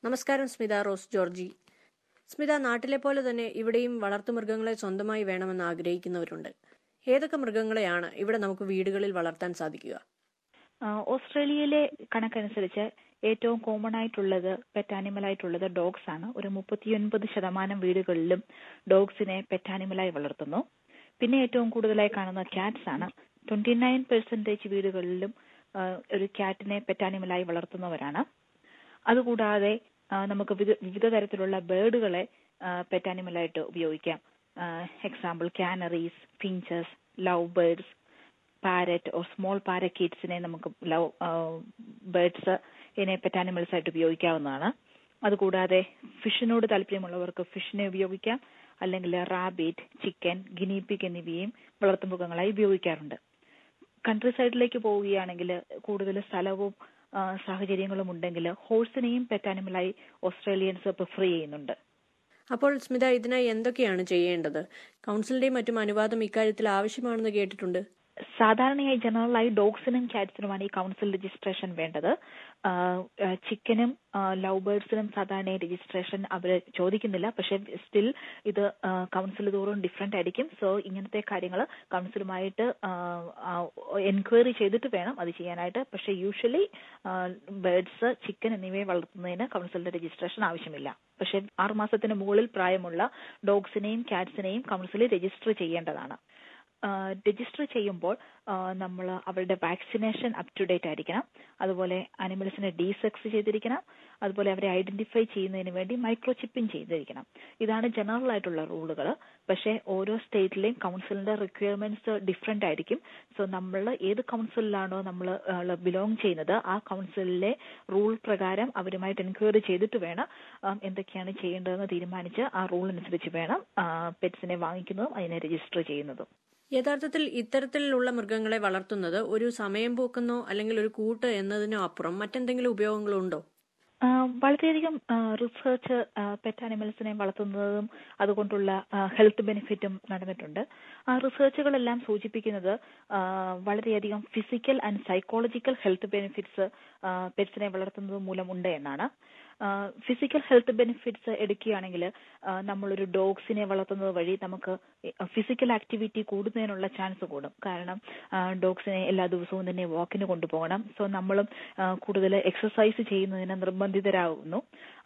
നമസ്കാരം Smitha Rose Georgy. Smitha, നാട്ടിലെ പോലെ തന്നെ ഇവിടെയും വളർത്തുമൃഗങ്ങളെ സ്വന്തമായി വേണമെന്ന് ആഗ്രഹിക്കുന്നവരുണ്ട്. ഏതൊക്കെ മൃഗങ്ങളെയാണ് ഇവിടെ നമുക്ക് വീടുകളിൽ വളർത്താൻ സാധിക്കുക? ഓസ്ട്രേലിയയിലെ കണക്കനുസരിച്ച് ഏറ്റവും കോമൺ ആയിട്ടുള്ളത് പെറ്റ് ആനിമൽ ആയിട്ടുള്ളത് ഡോഗ്സ് ആണ്. ഒരു 39% വീടുകളിലും ഡോഗ്സിനെ പെറ്റ് ആനിമലായി വളർത്തുന്നു. പിന്നെ ഏറ്റവും കൂടുതലായി കാണുന്ന ക്യാറ്റ്സ് ആണ്. 29% വീടുകളിലും ഒരു ക്യാറ്റിനെ പെറ്റ് ആനിമലായി വളർത്തുന്നവരാണ്. അതുകൂടാതെ നമുക്ക് വിവിധ തരത്തിലുള്ള ബേർഡുകളെ പെറ്റ് ആനിമലായിട്ട് ഉപയോഗിക്കാം. Example canaries, finches, love birds, parrot or small പാരക്കീറ്റ്സിനെ നമുക്ക് ബേർഡ്സ് ഇതിനെ പെറ്റ് ആനിമൽസ് ആയിട്ട് ഉപയോഗിക്കാവുന്നതാണ്. അതുകൂടാതെ ഫിഷിനോട് താല്പര്യമുള്ളവർക്ക് ഫിഷിനെ ഉപയോഗിക്കാം. അല്ലെങ്കിൽ റാബിറ്റ്, ചിക്കൻ, ഗിനിപിഗ് എന്നിവയും വളർത്തുമൃഗങ്ങളായി ഉപയോഗിക്കാറുണ്ട്. കൺട്രി സൈഡിലേക്ക് പോവുകയാണെങ്കിൽ കൂടുതൽ സ്ഥലവും സാഹചര്യങ്ങളും ഉണ്ടെങ്കിൽ ഹോഴ്സിനെയും പെറ്റ് ആനിമലായി ഓസ്ട്രേലിയൻസ് പ്രിഫർ ചെയ്യുന്നുണ്ട്. അപ്പോൾ സ്മിത, ഇതിനായി എന്തൊക്കെയാണ് ചെയ്യേണ്ടത്? കൗൺസിലിന്റെയും മറ്റും അനുവാദം ഇക്കാര്യത്തിൽ ആവശ്യമാണെന്ന് കേട്ടിട്ടുണ്ട്. സാധാരണയായി ജനറലായി ഡോഗ്സിനും ക്യാറ്റ്സിനുമാണ് ഈ കൗൺസിൽ രജിസ്ട്രേഷൻ വേണ്ടത്. ചിക്കനും ലവ് ബേർഡ്സിനും സാധാരണ രജിസ്ട്രേഷൻ അവർ ചോദിക്കുന്നില്ല. പക്ഷെ സ്റ്റിൽ ഇത് കൗൺസിൽ തോറും ഡിഫറെന്റ് ആയിരിക്കും. സോ ഇങ്ങനത്തെ കാര്യങ്ങൾ കൗൺസിലുമായിട്ട് എൻക്വയറി ചെയ്തിട്ട് വേണം അത് ചെയ്യാനായിട്ട്. പക്ഷെ യൂഷ്വലി ബേർഡ്സ്, ചിക്കൻ എന്നിവയെ വളർത്തുന്നതിന് കൗൺസിലിന്റെ രജിസ്ട്രേഷൻ ആവശ്യമില്ല. പക്ഷെ 6 മാസത്തിന് മുകളിൽ പ്രായമുള്ള ഡോഗ്സിനെയും ക്യാറ്റ്സിനെയും കൗൺസിലിൽ രജിസ്റ്റർ ചെയ്യേണ്ടതാണ്. രജിസ്റ്റർ ചെയ്യുമ്പോൾ നമ്മൾ അവരുടെ വാക്സിനേഷൻ അപ് ടു ഡേറ്റ് ആയിരിക്കണം. അതുപോലെ അനിമൽസിനെ ഡീസെക്സ് ചെയ്തിരിക്കണം. അതുപോലെ അവരെ ഐഡന്റിഫൈ ചെയ്യുന്നതിന് വേണ്ടി മൈക്രോ ചിപ്പിംഗ് ചെയ്തിരിക്കണം. ഇതാണ് ജനറൽ ആയിട്ടുള്ള റൂളുകൾ. പക്ഷേ ഓരോ സ്റ്റേറ്റിലെയും കൗൺസിലിന്റെ റിക്വയർമെന്റ്സ് ഡിഫറെന്റ് ആയിരിക്കും. സോ നമ്മൾ ഏത് കൗൺസിലിലാണോ നമ്മൾ ബിലോങ് ചെയ്യുന്നത് ആ കൗൺസിലിലെ റൂൾ പ്രകാരം അവരുമായിട്ട് എൻക്വയറി ചെയ്തിട്ട് വേണം എന്തൊക്കെയാണ് ചെയ്യേണ്ടതെന്ന് തീരുമാനിച്ച് ആ റൂൾ അനുസരിച്ച് വേണം പെറ്റ്സിനെ വാങ്ങിക്കുന്നതും അതിനെ രജിസ്റ്റർ ചെയ്യുന്നതും. യഥാർത്ഥത്തിൽ ഇത്തരത്തിലുള്ള മൃഗങ്ങളെ വളർത്തുന്നത് ഒരു സമയം പോക്കുന്നോ അല്ലെങ്കിൽ ഒരു കൂട്ട് എന്നതിനോ അപ്പുറം മറ്റെന്തെങ്കിലും ഉപയോഗങ്ങളുണ്ടോ? വളരെയധികം റിസർച്ച് പെറ്റ് ആനിമൽസിനെ വളർത്തുന്നതും അതുകൊണ്ടുള്ള ഹെൽത്ത് ബെനിഫിറ്റും നടന്നിട്ടുണ്ട്. ആ റിസർച്ചുകളെല്ലാം സൂചിപ്പിക്കുന്നത് വളരെയധികം physical and psychological health benefits പെറ്റ്സിനെ വളർത്തുന്നത് മൂലം ഉണ്ട് എന്നാണ്. ഫിസിക്കൽ ഹെൽത്ത് ബെനിഫിറ്റ്സ് എടുക്കുകയാണെങ്കിൽ നമ്മളൊരു ഡോഗ്സിനെ വളർത്തുന്നത് വഴി നമുക്ക് ഫിസിക്കൽ ആക്ടിവിറ്റി കൂടുന്നതിനുള്ള ചാൻസ് കൂടും. കാരണം ഡോഗ്സിനെ എല്ലാ ദിവസവും തന്നെ വാക്കിന് കൊണ്ടുപോകണം. സോ നമ്മളും കൂടുതൽ എക്സസൈസ് ചെയ്യുന്നതിന് നിർബന്ധിതരാകുന്നു.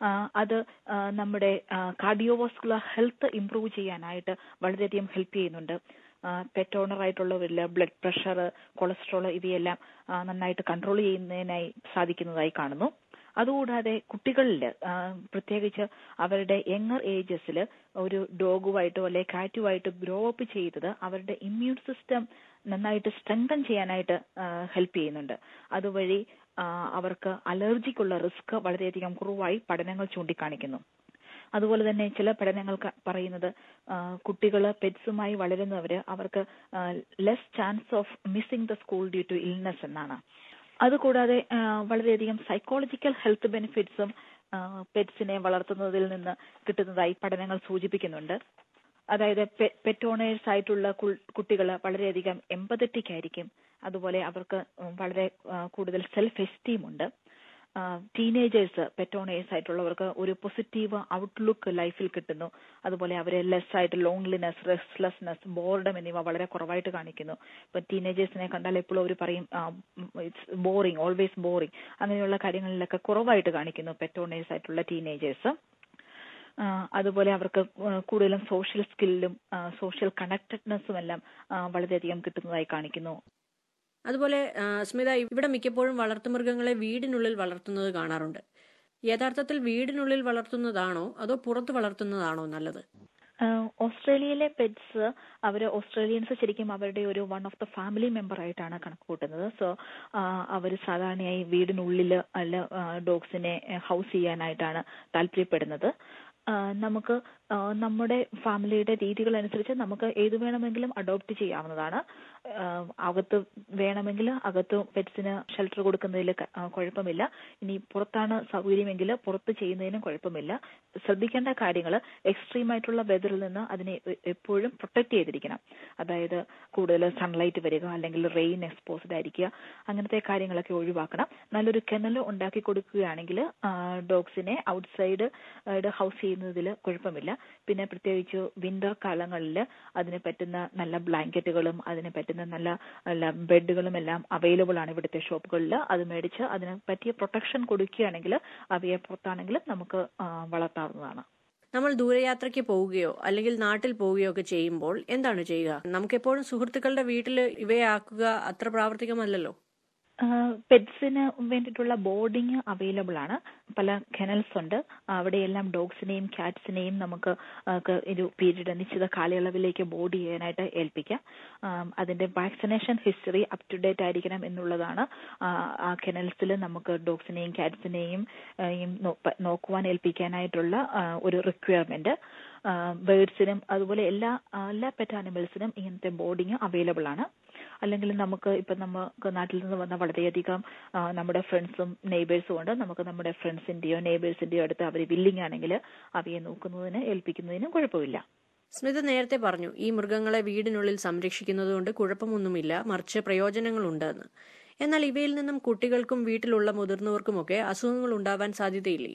അത് നമ്മുടെ കാർഡിയോവാസ്കുലർ ഹെൽത്ത് ഇംപ്രൂവ് ചെയ്യാനായിട്ട് വളരെയധികം ഹെൽപ്പ് ചെയ്യുന്നുണ്ട്. പെറ്റ് ഓണർ ആയിട്ടുള്ളവരിൽ ബ്ലഡ് പ്രഷർ, കൊളസ്ട്രോൾ ഇവയെല്ലാം നന്നായിട്ട് കൺട്രോൾ ചെയ്യുന്നതിനായി സാധിക്കുന്നതായി കാണുന്നു. അതുകൂടാതെ കുട്ടികളിൽ പ്രത്യേകിച്ച് അവരുടെ യങ്ങർ ഏജസിൽ ഒരു ഡോഗുമായിട്ടോ അല്ലെങ്കിൽ കാറ്റുമായിട്ട് ഗ്രോ അപ്പ് ചെയ്തത് അവരുടെ ഇമ്മ്യൂൺ സിസ്റ്റം നന്നായിട്ട് സ്ട്രെങ്തൻ ചെയ്യാനായിട്ട് ഹെൽപ്പ് ചെയ്യുന്നുണ്ട്. അതുവഴി അവർക്ക് അലർജിക്കുള്ള റിസ്ക് വളരെയധികം കുറവായി പഠനങ്ങൾ ചൂണ്ടിക്കാണിക്കുന്നു. അതുപോലെ തന്നെ ചില പഠനങ്ങൾ പറയുന്നത് കുട്ടികൾ പെറ്റ്സുമായി വളരുന്നവര് അവർക്ക് less chance of missing the school due to illness എന്നാണ്. അതുകൂടാതെ വളരെയധികം സൈക്കോളജിക്കൽ ഹെൽത്ത് ബെനിഫിറ്റ്സും പെറ്റ്സിനെ വളർത്തുന്നതിൽ നിന്ന് കിട്ടുന്നതായി പഠനങ്ങൾ സൂചിപ്പിക്കുന്നുണ്ട്. അതായത് പെറ്റ് ഓണേഴ്സ് ആയിട്ടുള്ള കുട്ടികൾ വളരെയധികം എമ്പതറ്റിക് ആയിരിക്കും. അതുപോലെ അവർക്ക് വളരെ കൂടുതൽ സെൽഫ് എസ്റ്റീം ഉണ്ട്. ടീനേജേഴ്സ് പെറ്റ് ഓണേഴ്സ് ആയിട്ടുള്ളവർക്ക് ഒരു പോസിറ്റീവ് ഔട്ട്ലുക്ക് ലൈഫിൽ കിട്ടുന്നു. അതുപോലെ അവരെ ലെസ് ആയിട്ട് ലോൺലിനെസ്, റെസ്റ്റ്ലെസ്നെസ്, ബോർഡം എന്നിവ വളരെ കുറവായിട്ട് കാണിക്കുന്നു. ഇപ്പൊ ടീനേജേഴ്സിനെ കണ്ടാൽ എപ്പോഴും അവർ പറയും ഇറ്റ്സ് ബോറിംഗ്, ഓൾവേസ് ബോറിംഗ്, അങ്ങനെയുള്ള കാര്യങ്ങളിലൊക്കെ കുറവായിട്ട് കാണിക്കുന്നു പെറ്റ് ഓണേഴ്സ് ആയിട്ടുള്ള ടീനേജേഴ്സ്. അതുപോലെ അവർക്ക് കൂടുതലും സോഷ്യൽ സ്കില്ലും സോഷ്യൽ കണക്റ്റഡ്നെസ്സും എല്ലാം വളരെയധികം കിട്ടുന്നതായി കാണിക്കുന്നു. അതുപോലെ സ്മിത, ഇവിടെ മിക്കപ്പോഴും വളർത്തുമൃഗങ്ങളെ വീടിനുള്ളിൽ വളർത്തുന്നത് കാണാറുണ്ട്. യഥാർത്ഥത്തിൽ വീടിനുള്ളിൽ വളർത്തുന്നതാണോ അതോ പുറത്ത് വളർത്തുന്നതാണോ നല്ലത്? ഓസ്ട്രേലിയയിലെ പെറ്റ്സ് ഓസ്ട്രേലിയൻസ് ശരിക്കും അവരുടെ ഒരു one of the family member ആയിട്ടാണ് കണക്ക് കൂട്ടുന്നത്. സോ അവർ സാധാരണയായി വീടിനുള്ളിൽ അല്ല ഡോഗ്സിനെ ഹൗസ് ചെയ്യാനായിട്ടാണ് താല്പര്യപ്പെടുന്നത്. നമുക്ക് നമ്മുടെ ഫാമിലിയുടെ രീതികൾ അനുസരിച്ച് നമുക്ക് ഏത് വേണമെങ്കിലും അഡോപ്റ്റ് ചെയ്യാവുന്നതാണ്. അകത്ത് വേണമെങ്കിൽ അകത്ത് പെറ്റ്സിന് ഷെൽട്ടർ കൊടുക്കുന്നതിൽ കുഴപ്പമില്ല. ഇനി പുറത്താണ് സൗകര്യമെങ്കിൽ പുറത്ത് ചെയ്യുന്നതിനും കുഴപ്പമില്ല. ശ്രദ്ധിക്കേണ്ട കാര്യങ്ങൾ എക്സ്ട്രീം ആയിട്ടുള്ള വെതറിൽ നിന്ന് അതിനെ എപ്പോഴും പ്രൊട്ടക്ട് ചെയ്തിരിക്കണം. അതായത് കൂടുതൽ സൺലൈറ്റ് വരിക, അല്ലെങ്കിൽ റെയിൻ എക്സ്പോസ്ഡ് ആയിരിക്കുക, അങ്ങനത്തെ കാര്യങ്ങളൊക്കെ ഒഴിവാക്കണം. നല്ലൊരു കെനൽ ഉണ്ടാക്കി കൊടുക്കുകയാണെങ്കിൽ ഡോഗ്സിനെ ഔട്ട്സൈഡ് ഹൗസ് ചെയ്യുന്നതിൽ കുഴപ്പമില്ല. പിന്നെ പ്രത്യേകിച്ച് വിന്റർ കാലങ്ങളിൽ അതിന് പറ്റുന്ന നല്ല ബ്ലാങ്കറ്റുകളും അതിന് പറ്റുന്ന നല്ല ബെഡുകളും എല്ലാം അവൈലബിൾ ആണ് ഇവിടുത്തെ ഷോപ്പുകളിൽ. അത് മേടിച്ച് അതിന് പറ്റിയ പ്രൊട്ടക്ഷൻ കൊടുക്കുകയാണെങ്കിൽ അവയെ പുറത്താണെങ്കിലും നമുക്ക് വളർത്താവുന്നതാണ്. നമ്മൾ ദൂരയാത്രയ്ക്ക് പോവുകയോ അല്ലെങ്കിൽ നാട്ടിൽ പോവുകയോ ഒക്കെ ചെയ്യുമ്പോൾ എന്താണ് ചെയ്യുക? നമുക്കെപ്പോഴും സുഹൃത്തുക്കളുടെ വീട്ടിൽ ഇവയെ ആക്കുക അത്ര പ്രാവർത്തികമല്ലല്ലോ. പെറ്റ്സിന് വേണ്ടിയിട്ടുള്ള ബോർഡിങ് അവൈലബിൾ ആണ്. പല കെനൽസ് ഉണ്ട്. അവിടെയെല്ലാം ഡോഗ്സിനെയും കാറ്റ്സിനെയും നമുക്ക് ഒരു പീരീഡ് നിശ്ചിത കാലയളവിലേക്ക് ബോർഡ് ചെയ്യാനായിട്ട് ഏൽപ്പിക്കാം. അതിന്റെ vaccination history up to date ആയിരിക്കണം എന്നുള്ളതാണ് ആ കെനൽസിൽ നമുക്ക് ഡോഗ്സിനെയും കാറ്റ്സിനെയും നോക്കുവാൻ ഏൽപ്പിക്കാനായിട്ടുള്ള ഒരു റിക്വയർമെന്റ്. ബേർഡ്സിനും അതുപോലെ എല്ലാ പെറ്റ് ആനിമൽസിനും ഇങ്ങനത്തെ ബോർഡിങ് അവൈലബിൾ ആണ്. അല്ലെങ്കിൽ നമുക്ക് നാട്ടിൽ നിന്ന് വന്ന വളരെയധികം നമ്മുടെ ഫ്രണ്ട്സും നെയ്ബേഴ്സും ഉണ്ട്. നമുക്ക് നമ്മുടെ ഫ്രണ്ട്സിന്റെയോ നെയ്ബേഴ്സിന്റെയോ അടുത്ത് അവർ വില്ലിങ് ആണെങ്കിൽ അവയെ നോക്കുന്നതിന് ഏൽപ്പിക്കുന്നതിനും കുഴപ്പമില്ല. സ്മിത നേരത്തെ പറഞ്ഞു ഈ മൃഗങ്ങളെ വീടിനുള്ളിൽ സംരക്ഷിക്കുന്നത് കൊണ്ട് കുഴപ്പമൊന്നുമില്ല, മറിച്ച് പ്രയോജനങ്ങളുണ്ടെന്ന്. എന്നാൽ ഇവയിൽ നിന്നും കുട്ടികൾക്കും വീട്ടിലുള്ള മുതിർന്നവർക്കുമൊക്കെ അസുഖങ്ങൾ ഉണ്ടാവാൻ സാധ്യതയില്ലേ?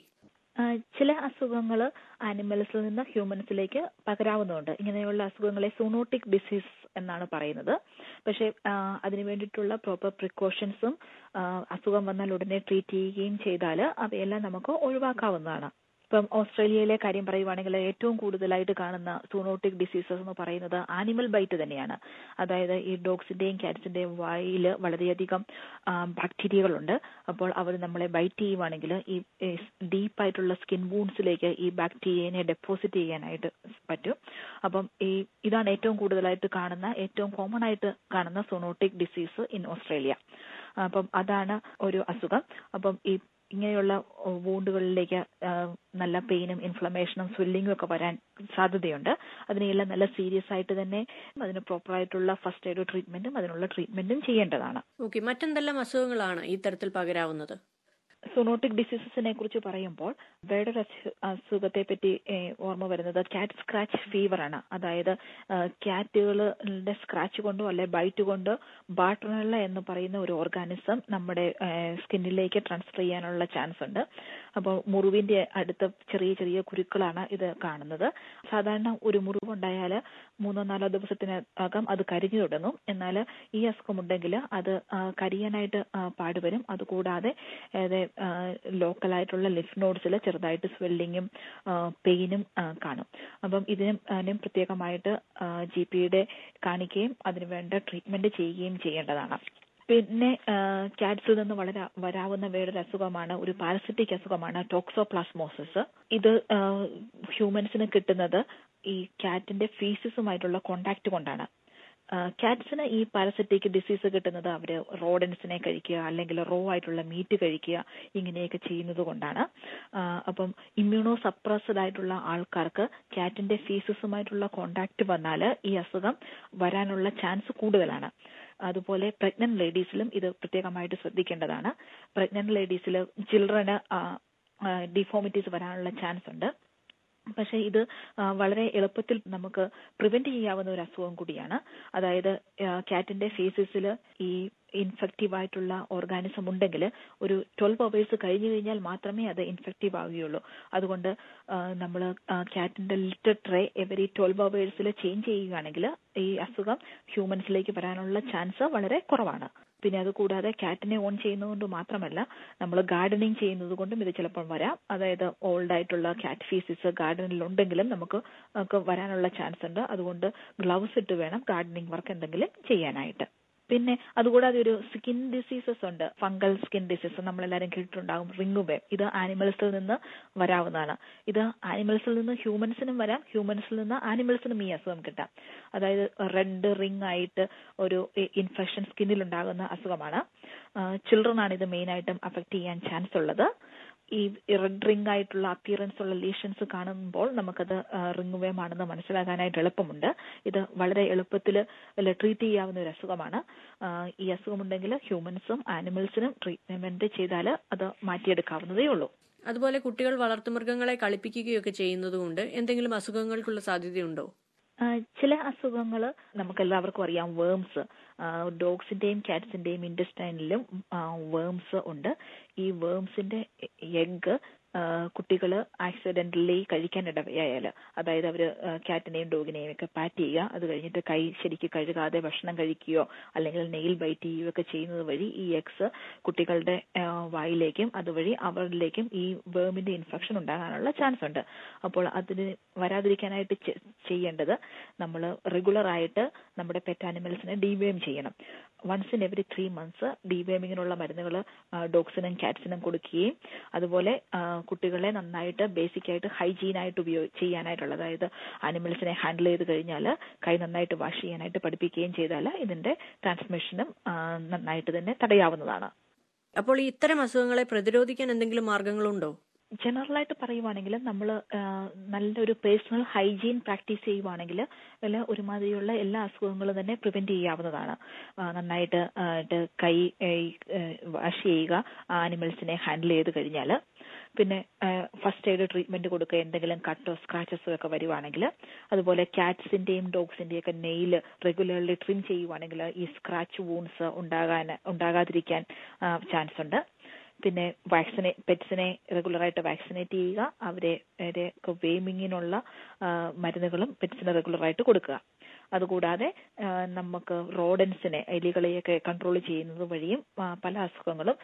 ചില അസുഖങ്ങൾ ആനിമൽസിൽ നിന്ന് ഹ്യൂമൻസിലേക്ക് പകരാവുന്നതുണ്ട്. ഇങ്ങനെയുള്ള അസുഖങ്ങളെ സൂണോട്ടിക് ഡിസീസ് എന്നാണ് പറയുന്നത്. പക്ഷെ അതിനു വേണ്ടിയിട്ടുള്ള പ്രോപ്പർ പ്രിക്കോഷൻസും അസുഖം വന്നാൽ ഉടനെ ട്രീറ്റ് ചെയ്യുകയും ചെയ്താൽ അവയെല്ലാം നമുക്ക് ഒഴിവാക്കാവുന്നതാണ്. ഇപ്പം ഓസ്ട്രേലിയയിലെ കാര്യം പറയുവാണെങ്കിൽ ഏറ്റവും കൂടുതലായിട്ട് കാണുന്ന സൂണോട്ടിക് ഡിസീസസ് എന്ന് പറയുന്നത് ആനിമൽ ബൈറ്റ് തന്നെയാണ്. അതായത് ഈ ഡോഗ്സിന്റെയും കാറ്റ്സിന്റെയും വായിൽ വളരെയധികം ബാക്ടീരിയകളുണ്ട്. അപ്പോൾ അവർ നമ്മളെ ബൈറ്റ് ചെയ്യുവാണെങ്കിൽ ഈ ഡീപ്പായിട്ടുള്ള സ്കിൻ വൂൺസിലേക്ക് ഈ ബാക്ടീരിയനെ ഡെപ്പോസിറ്റ് ചെയ്യാനായിട്ട് പറ്റും. അപ്പം ഇതാണ് ഏറ്റവും കൂടുതലായിട്ട് കാണുന്ന, ഏറ്റവും കോമൺ ആയിട്ട് കാണുന്ന സൂണോട്ടിക് ഡിസീസ് ഇൻ ഓസ്ട്രേലിയ. അപ്പം അതാണ് ഒരു അസുഖം. അപ്പം ഇങ്ങനെയുള്ള വൂണ്ടുകളിലേക്ക് നല്ല പെയിനും ഇൻഫ്ലമേഷനും സ്വെല്ലിങ്ങും ഒക്കെ വരാൻ സാധ്യതയുണ്ട്. അതിനെല്ലാം നല്ല സീരിയസ് ആയിട്ട് തന്നെ അതിന് പ്രോപ്പറായിട്ടുള്ള ഫസ്റ്റ് എയ്ഡ് ട്രീറ്റ്മെന്റും അതിനുള്ള ട്രീറ്റ്മെന്റും ചെയ്യേണ്ടതാണ്. മറ്റെന്തെല്ലാം അസുഖങ്ങളാണ് ഈ തരത്തിൽ പകരാവുന്നത്? സൂണോട്ടിക് ഡിസീസസിനെ കുറിച്ച് പറയുമ്പോൾ വേറൊരു അസുഖത്തെ പറ്റി ഓർമ്മ വരുന്നത് കാറ്റ് സ്ക്രാച്ച് ഫീവർ ആണ്. അതായത് കാറ്റുകളുടെ സ്ക്രാച്ച് കൊണ്ടോ അല്ലെ ബൈറ്റ് കൊണ്ടോ ബാർട്ടണല്ല എന്ന് പറയുന്ന ഒരു ഓർഗാനിസം നമ്മുടെ സ്കിന്നിലേക്ക് ട്രാൻസ്ഫർ ചെയ്യാനുള്ള ചാൻസ് ഉണ്ട്. അപ്പോൾ മുറിവിന്റെ അടുത്ത് ചെറിയ ചെറിയ കുരുക്കളാണ് ഇത് കാണുന്നത്. സാധാരണ ഒരു മുറിവുണ്ടായാൽ 3-4 ദിവസത്തിനകം അത് കരിഞ്ഞു തുടങ്ങും. എന്നാൽ ഈ അസുഖമുണ്ടെങ്കിൽ അത് കരിയാനായിട്ട് പാടുവരും. അതുകൂടാതെ ലോക്കലായിട്ടുള്ള ലിഫ് നോഡ്സിൽ ചെറുതായിട്ട് സ്വെല്ലിങ്ങും പെയിനും കാണും. അപ്പം ഇതിനും പ്രത്യേകമായിട്ട് GPയുടെ കാണിക്കുകയും അതിനുവേണ്ട ട്രീറ്റ്മെന്റ് ചെയ്യുകയും ചെയ്യേണ്ടതാണ്. പിന്നെ കാറ്റ്സിൽ നിന്ന് വരാവുന്ന വേറൊരു അസുഖമാണ്, ഒരു പാരസിറ്റിക് അസുഖമാണ് ടോക്സോപ്ലാസ്മോസിസ്. ഇത് ഹ്യൂമൻസിന് കിട്ടുന്നത് ഈ കാറ്റിന്റെ ഫീസിസുമായിട്ടുള്ള കോണ്ടാക്ട് കൊണ്ടാണ്. കാറ്റ്സിന് ഈ പാരസിറ്റിക് ഡിസീസ് കിട്ടുന്നത് അവര് റോഡൻസിനെ കഴിക്കുക അല്ലെങ്കിൽ റോ ആയിട്ടുള്ള മീറ്റ് കഴിക്കുക ഇങ്ങനെയൊക്കെ ചെയ്യുന്നത് കൊണ്ടാണ്. അപ്പം ഇമ്മ്യൂണോ സപ്രസ്ഡ് ആയിട്ടുള്ള ആൾക്കാർക്ക് കാറ്റിന്റെ ഫീസസുമായിട്ടുള്ള കോണ്ടാക്ട് വന്നാൽ ഈ അസുഖം വരാനുള്ള ചാൻസ് കൂടുതലാണ്. അതുപോലെ പ്രഗ്നന്റ് ലേഡീസിലും ഇത് പ്രത്യേകമായിട്ട് ശ്രദ്ധിക്കേണ്ടതാണ്. പ്രഗ്നന്റ് ലേഡീസിൽ ചിൽഡ്രന് ഡിഫോമിറ്റീസ് വരാനുള്ള ചാൻസ് ഉണ്ട്. പക്ഷെ ഇത് വളരെ എളുപ്പത്തിൽ നമുക്ക് പ്രിവെന്റ് ചെയ്യാവുന്ന ഒരു അസുഖം കൂടിയാണ്. അതായത് കാറ്റിന്റെ ഫീസസിൽ ഈ ഇൻഫെക്റ്റീവ് ആയിട്ടുള്ള ഓർഗാനിസം ഉണ്ടെങ്കിൽ ഒരു 12 hours കഴിഞ്ഞു കഴിഞ്ഞാൽ മാത്രമേ അത് ഇൻഫെക്റ്റീവ് ആവുകയുള്ളൂ. അതുകൊണ്ട് നമ്മൾ കാറ്റിന്റെ litter tray every 12 hours change ചെയ്യുകയാണെങ്കിൽ ഈ അസുഖം ഹ്യൂമൻസിലേക്ക് വരാനുള്ള ചാൻസ് വളരെ കുറവാണ്. പിന്നെ അതുകൂടാതെ കാറ്റിനെ ഓൺ ചെയ്യുന്നതുകൊണ്ട് മാത്രമല്ല, നമ്മൾ ഗാർഡനിങ് ചെയ്യുന്നത് കൊണ്ടും ഇത് ചിലപ്പോൾ വരാം. അതായത് ഓൾഡ് ആയിട്ടുള്ള കാറ്റ് ഫീസിസ് ഗാർഡനിൽ ഉണ്ടെങ്കിലും നമുക്ക് വരാനുള്ള ചാൻസ് ഉണ്ട്. അതുകൊണ്ട് ഗ്ലൗസ് ഇട്ട് വേണം ഗാർഡനിങ് വർക്ക് എന്തെങ്കിലും ചെയ്യാനായിട്ട്. പിന്നെ അതുകൂടാതെ ഒരു സ്കിൻ ഡിസീസസ് ഉണ്ട്, ഫംഗൽ സ്കിൻ ഡിസീസ്. നമ്മളെല്ലാവരും കേട്ടിട്ടുണ്ടാകും റിംഗ്വേം. ഇത് ആനിമൽസിൽ നിന്ന് വരാവുന്നതാണ്. ഇത് ആനിമൽസിൽ നിന്ന് ഹ്യൂമൻസിനും വരാം, ഹ്യൂമൻസിൽ നിന്ന് ആനിമൽസിനും ഈ അസുഖം കിട്ടാം. അതായത് റെഡ് റിംഗ് ആയിട്ട് ഒരു ഇൻഫെക്ഷൻ സ്കിന്നിൽ ഉണ്ടാകുന്ന അസുഖമാണ്. ചിൽഡ്രൻ ആണ് ഇത് മെയിൻ ആയിട്ടും അഫക്ട് ചെയ്യാൻ ചാൻസ് ഉള്ളത്. ഈ റെഡ് റിംഗ് ആയിട്ടുള്ള അപ്പിയറൻസ് ഉള്ള ലീഷൻസ് കാണുമ്പോൾ നമുക്കത് റിംഗ് വേം ആണെന്ന് മനസ്സിലാക്കാനായിട്ട് എളുപ്പമുണ്ട്. ഇത് വളരെ എളുപ്പത്തിൽ ട്രീറ്റ് ചെയ്യാവുന്ന ഒരു അസുഖമാണ്. ഈ അസുഖമുണ്ടെങ്കിൽ ഹ്യൂമൻസും ആനിമൽസിനും ട്രീറ്റ്മെന്റ് ചെയ്താൽ അത് മാറ്റിയെടുക്കാവുന്നതേ ഉള്ളൂ. അതുപോലെ കുട്ടികൾ വളർത്തുമൃഗങ്ങളെ കളിപ്പിക്കുകയൊക്കെ ചെയ്യുന്നതുകൊണ്ട് എന്തെങ്കിലും അസുഖങ്ങൾക്കുള്ള സാധ്യതയുണ്ടോ? ചില അസുഖങ്ങൾ നമുക്കെല്ലാവർക്കും അറിയാം. വേംസ്, ഡോഗ്സിന്റെയും കാറ്റ്സിന്റെയും ഇൻറ്റസ്റ്റൈനിലും വേംസ് ഉണ്ട്. ഈ വേംസിന്റെ എഗ്ഗ് കുട്ടികൾ ആക്സിഡന്റലി കഴിക്കാനിടയായാൽ, അതായത് അവർ കാറ്റിനെയും ഡോഗിനെയും ഒക്കെ പാറ്റ് ചെയ്യുക, അത് കഴിഞ്ഞിട്ട് കൈ ശരിക്ക് കഴുകാതെ ഭക്ഷണം കഴിക്കുകയോ അല്ലെങ്കിൽ നെയിൽ ബൈറ്റ് ചെയ്യുകയോ ഒക്കെ ചെയ്യുന്നത് വഴി ഈ എഗ്സ് കുട്ടികളുടെ വായിലേക്കും അതുവഴി അവരിലേക്കും ഈ വേമിന്റെ ഇൻഫെക്ഷൻ ഉണ്ടാകാനുള്ള ചാൻസ് ഉണ്ട്. അപ്പോൾ അതിന് വരാതിരിക്കാനായിട്ട് ചെയ്യേണ്ടത് നമ്മൾ റെഗുലറായിട്ട് നമ്മുടെ പെറ്റ് ആനിമൽസിനെ ഡീവേം ചെയ്യണം. once in every 3 months ഡീവേമിങ്ങിനുള്ള മരുന്നുകൾ ഡോഗ്സിനും കാറ്റ്സിനും കൊടുക്കുകയും അതുപോലെ കുട്ടികളെ നന്നായിട്ട് ബേസിക് ആയിട്ട് ഹൈജീനായിട്ട് ചെയ്യാനായിട്ടുള്ള, അതായത് ആനിമൽസിനെ ഹാൻഡിൽ ചെയ്ത് കഴിഞ്ഞാൽ കൈ നന്നായിട്ട് വാഷ് ചെയ്യാനായിട്ട് പഠിപ്പിക്കുകയും ചെയ്താൽ ഇതിന്റെ ട്രാൻസ്മിഷനും നന്നായിട്ട് തന്നെ തടയാവുന്നതാണ്. അപ്പോൾ ഇത്തരം അസുഖങ്ങളെ പ്രതിരോധിക്കാൻ എന്തെങ്കിലും മാർഗങ്ങളുണ്ടോ? ജനറലായിട്ട് പറയുവാണെങ്കിൽ നമ്മൾ നല്ലൊരു പേഴ്സണൽ ഹൈജീൻ പ്രാക്ടീസ് ചെയ്യുവാണെങ്കിൽ ഒരുമാതിരിയുള്ള എല്ലാ അസുഖങ്ങളും തന്നെ പ്രിവെന്റ് ചെയ്യാവുന്നതാണ്. നന്നായിട്ട് കൈ വാഷ് ചെയ്യുക ആനിമൽസിനെ ഹാൻഡിൽ ചെയ്ത് കഴിഞ്ഞാൽ. പിന്നെ ഫസ്റ്റ് എയ്ഡ് ട്രീറ്റ്മെന്റ് കൊടുക്കുക എന്തെങ്കിലും കട്ടോ സ്ക്രാച്ചസോ ഒക്കെ വരുവാണെങ്കിൽ. അതുപോലെ കാറ്റ്സിന്റെയും ഡോഗ്സിന്റെയും ഒക്കെ നെയിൽ റെഗുലർലി ട്രിം ചെയ്യുവാണെങ്കിൽ ഈ സ്ക്രാച്ച് വൂൺസ് ഉണ്ടാകാതിരിക്കാൻ ചാൻസ് ഉണ്ട്. പിന്നെ പെറ്റ്സിനെ റെഗുലറായിട്ട് വാക്സിനേറ്റ് ചെയ്യുക, അവരെ വേമിങ്ങിനുള്ള മരുന്നുകളും പെറ്റ്സിന് റെഗുലറായിട്ട് കൊടുക്കുക. അതുകൂടാതെ നമുക്ക് റോഡൻസിനെ, എലികളെയൊക്കെ കൺട്രോൾ ചെയ്യുന്നത് വഴിയും പല അസുഖങ്ങളും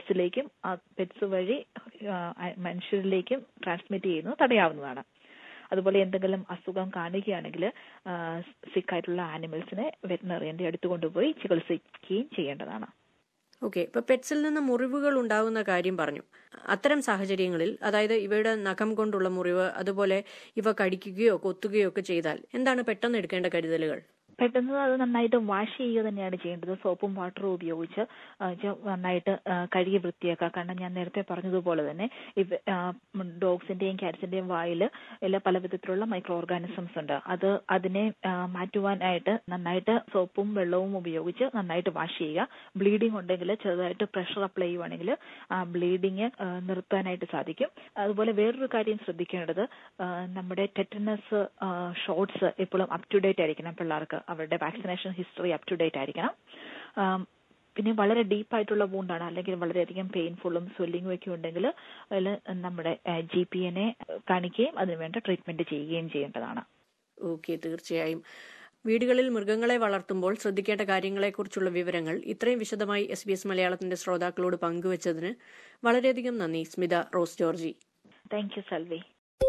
പെറ്റ്സ് വഴി മനുഷ്യരിലേക്കും ട്രാൻസ്മിറ്റ് ചെയ്യുന്നത് തടയാവുന്നതാണ്. അതുപോലെ എന്തെങ്കിലും അസുഖം കാണുകയാണെങ്കിൽ സിക്കായിട്ടുള്ള ആനിമൽസിനെ വെറ്ററിനറിയന്റെ അടുത്ത് കൊണ്ടുപോയി ചികിത്സിക്കുകയും ചെയ്യേണ്ടതാണ്. ഓക്കെ, ഇപ്പൊ പെറ്റ്സിൽ നിന്ന് മുറിവുകൾ ഉണ്ടാകുന്ന കാര്യം പറഞ്ഞു. അത്തരം സാഹചര്യങ്ങളിൽ, അതായത് ഇവയുടെ നഖം കൊണ്ടുള്ള മുറിവ്, അതുപോലെ ഇവ കടിക്കുകയോ കൊത്തുകയോ ഒക്കെ ചെയ്താൽ എന്താണ് പെട്ടെന്ന് എടുക്കേണ്ട കരുതലുകൾ? പെട്ടെന്ന് അത് നന്നായിട്ട് വാഷ് ചെയ്യുക തന്നെയാണ് ചെയ്യേണ്ടത്. സോപ്പും വാട്ടറും ഉപയോഗിച്ച് നന്നായിട്ട് കഴുകി വൃത്തിയാക്കുക. കാരണം ഞാൻ നേരത്തെ പറഞ്ഞതുപോലെ തന്നെ ഡോഗ്സിന്റെയും കാറ്റ്സിന്റെയും വായിൽ എല്ലാ പല വിധത്തിലുള്ള മൈക്രോ ഓർഗാനിസംസ് ഉണ്ട്. അതിനെ മാറ്റുവാനായിട്ട് നന്നായിട്ട് സോപ്പും വെള്ളവും ഉപയോഗിച്ച് നന്നായിട്ട് വാഷ് ചെയ്യുക. ബ്ലീഡിംഗ് ഉണ്ടെങ്കിൽ ചെറുതായിട്ട് പ്രഷർ അപ്ലൈ ചെയ്യുവാണെങ്കിൽ ആ ബ്ലീഡിങ് നിർത്താനായിട്ട് സാധിക്കും. അതുപോലെ വേറൊരു കാര്യം ശ്രദ്ധിക്കേണ്ടത്, നമ്മുടെ ടെറ്റനസ് ഷോട്ട്സ് എപ്പോഴും അപ് ടു ഡേറ്റ് ആയിരിക്കണം. പിള്ളേർക്ക് അവരുടെ vaccination history up to date ആയിരിക്കണം. പിന്നെ വളരെ ഡീപ്പായിട്ടുള്ള വൂണ്ടാണ് അല്ലെങ്കിൽ വളരെയധികം പെയിൻഫുള്ളും സ്വെല്ലിങ്ങും ഒക്കെ ഉണ്ടെങ്കിൽ അതിൽ നമ്മുടെ GPനെ കാണിക്കുകയും അതിനുവേണ്ട ട്രീറ്റ്മെന്റ് ചെയ്യുകയും ചെയ്യേണ്ടതാണ്. ഓക്കെ, തീർച്ചയായും. വീടുകളിൽ മൃഗങ്ങളെ വളർത്തുമ്പോൾ ശ്രദ്ധിക്കേണ്ട കാര്യങ്ങളെക്കുറിച്ചുള്ള വിവരങ്ങൾ ഇത്രയും വിശദമായി SBS മലയാളത്തിന്റെ ശ്രോതാക്കളോട് പങ്കുവച്ചതിന് വളരെയധികം നന്ദി Smitha Rose George. Thank you Salvi.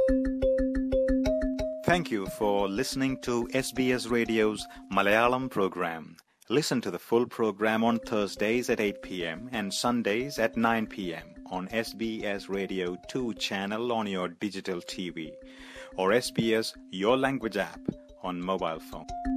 Thank you for listening to SBS Radio's Malayalam program. Listen to the full program on Thursdays at 8 p.m. and Sundays at 9 p.m. on SBS Radio 2 channel on your digital TV or SBS Your Language app on mobile phone.